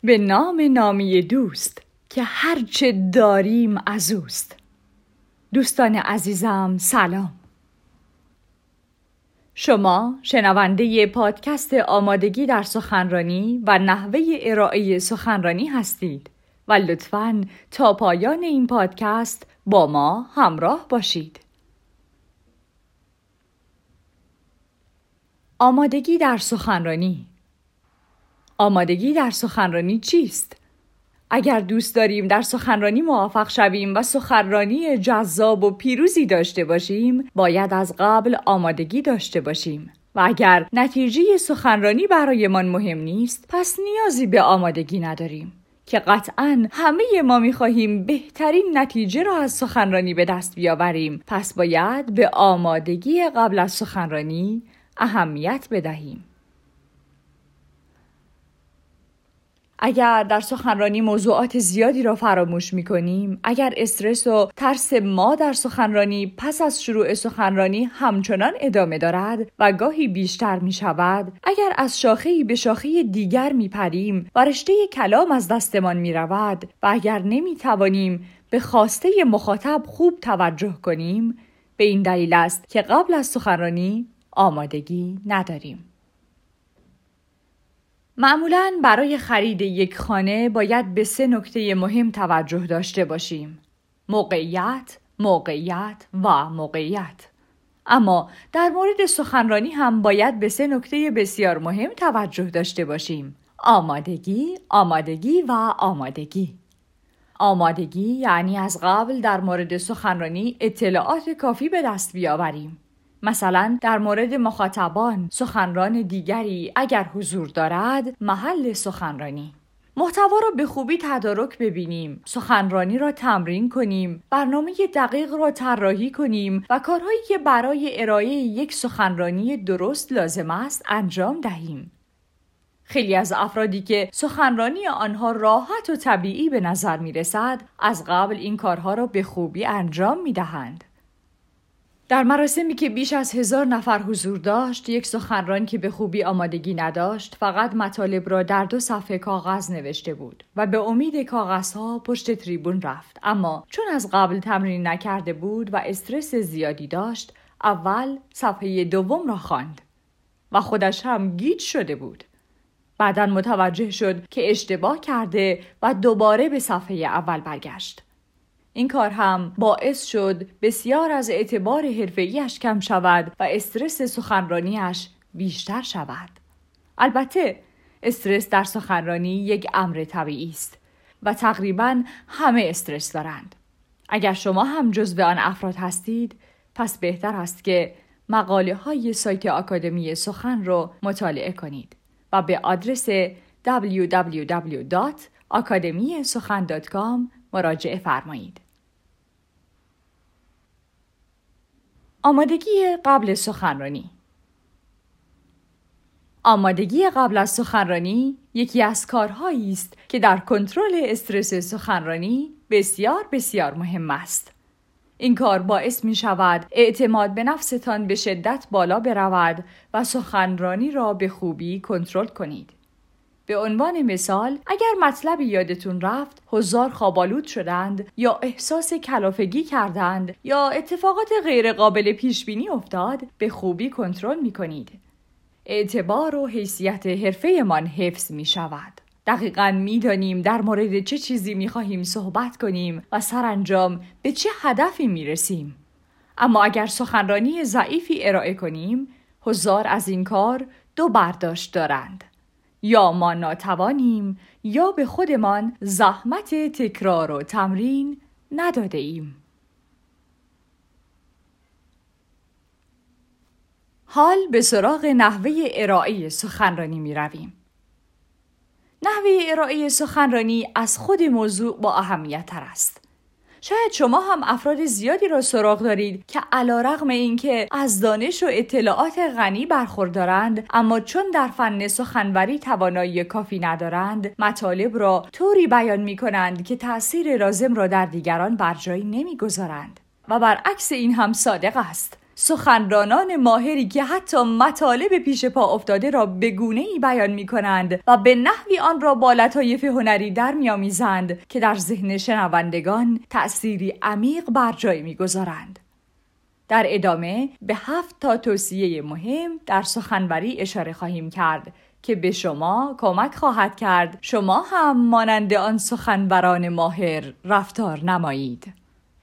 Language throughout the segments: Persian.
به نام نامی دوست که هرچه داریم از اوست. دوستان عزیزم سلام. شما شنونده پادکست آمادگی در سخنرانی و نحوه ارائه سخنرانی هستید و لطفاً تا پایان این پادکست با ما همراه باشید. آمادگی در سخنرانی. آمادگی در سخنرانی چیست؟ اگر دوست داریم در سخنرانی موفق شویم و سخنرانی جذاب و پیروزی داشته باشیم، باید از قبل آمادگی داشته باشیم. و اگر نتیجه سخنرانی برایمان مهم نیست، پس نیازی به آمادگی نداریم. که قطعاً همه ما می‌خواهیم بهترین نتیجه را از سخنرانی به دست بیاوریم، پس باید به آمادگی قبل از سخنرانی اهمیت بدهیم. اگر در سخنرانی موضوعات زیادی را فراموش می‌کنیم، اگر استرس و ترس ما در سخنرانی پس از شروع سخنرانی همچنان ادامه دارد و گاهی بیشتر می‌شود، اگر از شاخه‌ای به شاخه دیگر می‌پریم و رشته کلام از دستمان می‌رود و اگر نمی‌توانیم به خواسته مخاطب خوب توجه کنیم، به این دلیل است که قبل از سخنرانی آمادگی نداریم. معمولاً برای خرید یک خانه باید به 3 نکته مهم توجه داشته باشیم: موقعیت، موقعیت و موقعیت. اما در مورد سخنرانی هم باید به 3 نکته بسیار مهم توجه داشته باشیم: آمادگی، آمادگی و آمادگی. آمادگی یعنی از قبل در مورد سخنرانی اطلاعات کافی به دست بیاوریم. مثلا در مورد مخاطبان، سخنران دیگری اگر حضور دارد، محل سخنرانی. محتوا را به خوبی تدارک ببینیم، سخنرانی را تمرین کنیم، برنامه دقیق را طراحی کنیم و کارهایی که برای ارائه یک سخنرانی درست لازم است انجام دهیم. خیلی از افرادی که سخنرانی آنها راحت و طبیعی به نظر می رسد، از قبل این کارها را به خوبی انجام می دهند. در مراسمی که بیش از 1000 نفر حضور داشت، یک سخنران که به خوبی آمادگی نداشت، فقط مطالب را در 2 صفحه کاغذ نوشته بود و به امید کاغذها پشت تریبون رفت. اما چون از قبل تمرین نکرده بود و استرس زیادی داشت، اول صفحه دوم را خواند و خودش هم گیج شده بود. بعداً متوجه شد که اشتباه کرده و دوباره به صفحه اول برگشت. این کار هم باعث شد بسیار از اعتبار حرفه‌ایش کم شود و استرس سخنرانیش بیشتر شود. البته استرس در سخنرانی یک امر طبیعی است و تقریباً همه استرس دارند. اگر شما هم جزو آن افراد هستید، پس بهتر است که مقاله‌های سایت آکادمی سخن رو مطالعه کنید و به آدرس www.akademiyesukhan.com مراجعه فرمایید. آمادگی قبل سخنرانی. آمادگی قبل از سخنرانی یکی از کارهایی است که در کنترل استرس سخنرانی بسیار بسیار مهم است. این کار باعث می شود اعتماد به نفستان به شدت بالا برود و سخنرانی را به خوبی کنترل کنید. به عنوان مثال، اگر مطلبی یادتون رفت، حضار خواب‌آلود شدند یا احساس کلافگی کردند یا اتفاقات غیر قابل پیش بینی افتاد، به خوبی کنترل می‌کنید. اعتبار و حیثیت حرفه‌مان حفظ می‌شود. دقیقاً می‌دانیم در مورد چه چیزی می‌خواهیم صحبت کنیم و سرانجام به چه هدفی می‌رسیم. اما اگر سخنرانی ضعیفی ارائه کنیم، حضار از این کار 2 برداشت دارند: یا ما ناتوانیم یا به خودمان زحمت تکرار و تمرین نداده ایم. حال به سراغ نحوه ارائه سخنرانی می رویم. نحوه ارائه سخنرانی از خود موضوع با اهمیت تر است. شاید شما هم افراد زیادی را سراغ دارید که علیرغم اینکه از دانش و اطلاعات غنی برخوردارند، اما چون در فن سخنوری توانایی کافی ندارند، مطالب را طوری بیان می‌کنند که تأثیر لازم را در دیگران بر جای نمی‌گذارند. و برعکس این هم صادق است. سخنرانان ماهری که حتی مطالب پیش پا افتاده را به گونه‌ای بیان می‌کنند و به نحوی آن را با لطایف هنری در می‌آمیزند که در ذهن شنوندگان تأثیری عمیق بر جای می‌گذارند. در ادامه به 7 توصیه مهم در سخنوری اشاره خواهیم کرد که به شما کمک خواهد کرد شما هم مانند آن سخنوران ماهر رفتار نمایید.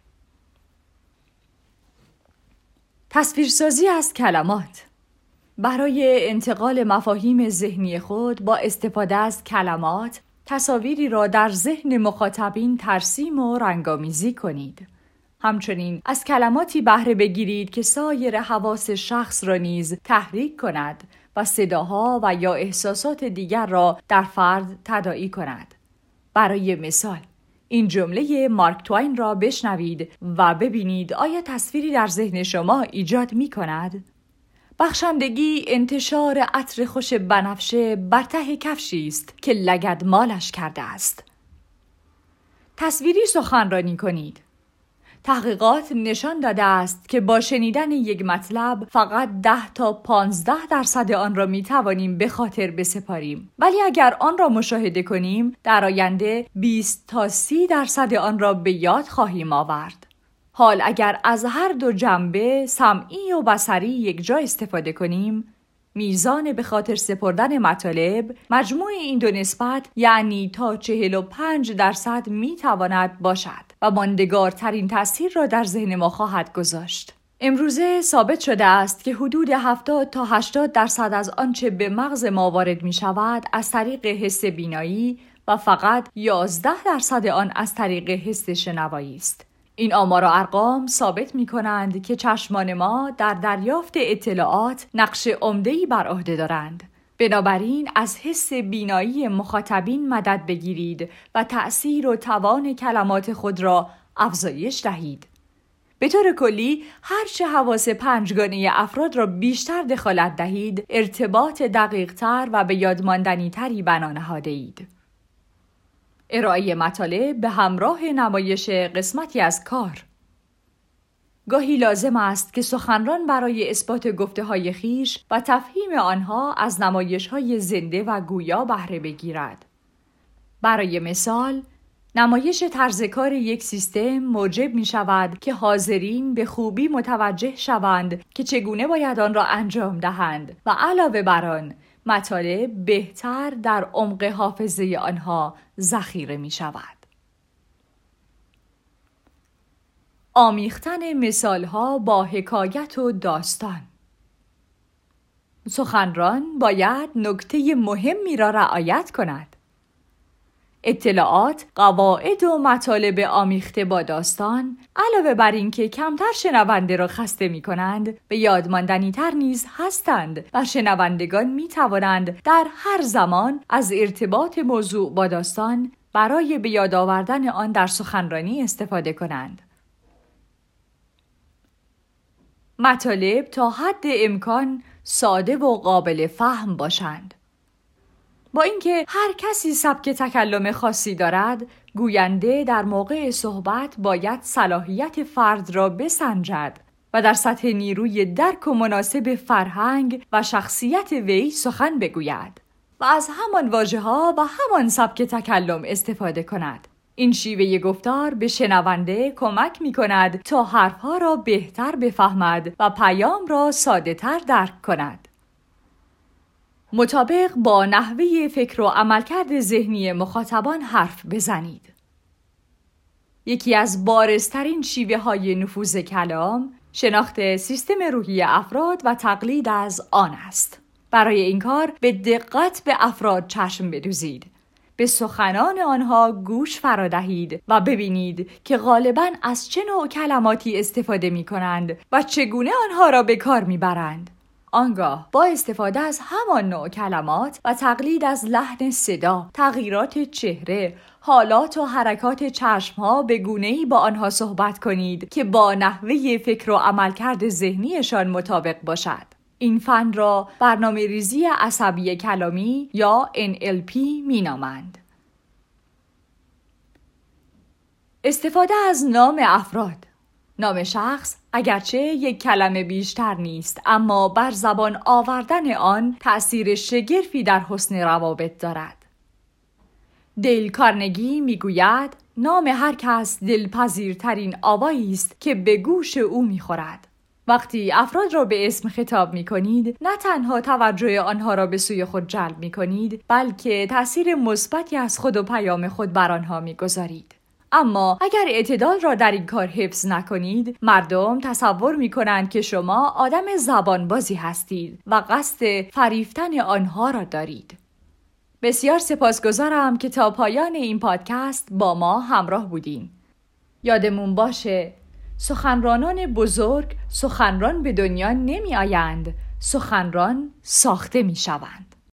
تصویرسازی از کلمات. برای انتقال مفاهیم ذهنی خود با استفاده از کلمات، تصاویری را در ذهن مخاطبین ترسیم و رنگامیزی کنید. همچنین از کلماتی بهره بگیرید که سایر حواس شخص را نیز تحریک کند و صداها و یا احساسات دیگر را در فرد تداعی کند. برای مثال، این جمله مارک توین را بشنوید و ببینید آیا تصویری در ذهن شما ایجاد می کند؟ بخشندگی انتشار عطر خوش بنفشه بر ته کفشی است که لگدمالش کرده است. تصویری سخنرانی کنید. تحقیقات نشان داده است که با شنیدن یک مطلب فقط 10 تا 15% آن را می توانیم به خاطر بسپاریم، ولی اگر آن را مشاهده کنیم در آینده 20 تا 30% آن را به یاد خواهیم آورد. حال اگر از هر دو جنبه سمعی و بصری یک جا استفاده کنیم، میزان به خاطر سپردن مطالب مجموع این دو نسبت یعنی تا 45% می تواند باشد و ماندگارترین تأثیر را در ذهن ما خواهد گذاشت. امروزه ثابت شده است که حدود 70 تا 80% از آنچه به مغز ما وارد می شود از طریق حس بینایی و فقط 11% آن از طریق حس شنوایی است. این آمار و ارقام ثابت می کنند که چشمان ما در دریافت اطلاعات نقش عمده‌ای بر عهده دارند. بنابراین از حس بینایی مخاطبین مدد بگیرید و تأثیر و توان کلمات خود را افزایش دهید. به طور کلی هرچه حواس پنجگانه افراد را بیشتر دخالت دهید، ارتباط دقیق‌تر و به یادماندنی تری بنا نهاده‌اید. ارائه مطالب به همراه نمایش قسمتی از کار. گاهی لازم است که سخنران برای اثبات گفته‌های خویش و تفهیم آنها از نمایش‌های زنده و گویا بهره بگیرد. برای مثال، نمایش طرز کار یک سیستم موجب می شود که حاضرین به خوبی متوجه شوند که چگونه باید آن را انجام دهند و علاوه بر آن مطالب بهتر در عمق حافظه آنها ذخیره می شود. آمیختن مثالها با حکایت و داستان. سخنران باید نکته مهمی را رعایت کند. اطلاعات، قواعد و مطالب آمیخته با داستان علاوه بر اینکه کمتر شنونده را خسته می کنند، به یادماندنی تر نیز هستند و شنوندگان می توانند در هر زمان از ارتباط موضوع با داستان برای به یاد آوردن آن در سخنرانی استفاده کنند. مطالب تا حد امکان ساده و قابل فهم باشند. با اینکه هر کسی سبک تکلم خاصی دارد، گوینده در موقع صحبت باید صلاحیت فرد را بسنجد و در سطح نیروی درک و مناسب فرهنگ و شخصیت وی سخن بگوید و از همان واژه‌ها و همان سبک تکلم استفاده کند. این شیوه گفتار به شنونده کمک می کند تا حرفها را بهتر بفهمد و پیام را ساده تر درک کند. مطابق با نحوه فکر و عملکرد ذهنی مخاطبان حرف بزنید. یکی از بارزترین شیوه‌های نفوذ کلام، شناخت سیستم روحی افراد و تقلید از آن است. برای این کار به دقت به افراد چشم بدوزید. به سخنان آنها گوش فرا دهید و ببینید که غالباً از چه نوع کلماتی استفاده می کنند و چگونه آنها را به کار می برند. آنگاه با استفاده از همان نوع کلمات و تقلید از لحن صدا، تغییرات چهره، حالات و حرکات چشمها به گونه‌ای با آنها صحبت کنید که با نحوه فکر و عملکرد ذهنیشان مطابق باشد. این فن را برنامه‌ریزی عصبی کلامی یا NLP می‌نامند. استفاده از نام افراد. نام شخص اگرچه یک کلمه بیشتر نیست، اما بر زبان آوردن آن تأثیر شگرفی در حسن روابط دارد. دیل کارنگی میگوید نام هر کس دلپذیرترین آوایی است که به گوش او میخورد. وقتی افراد را به اسم خطاب میکنید، نه تنها توجه آنها را به سوی خود جلب میکنید، بلکه تأثیر مثبتی از خود و پیام خود بر آنها میگذارید. اما اگر اعتدال را در این کار حفظ نکنید، مردم تصور میکنند که شما آدم زبانبازی هستید و قصد فریفتن آنها را دارید. بسیار سپاسگزارم که تا پایان این پادکست با ما همراه بودین. یادمون باشه سخنرانان بزرگ سخنران به دنیا نمی آیند، سخنران ساخته می شوند.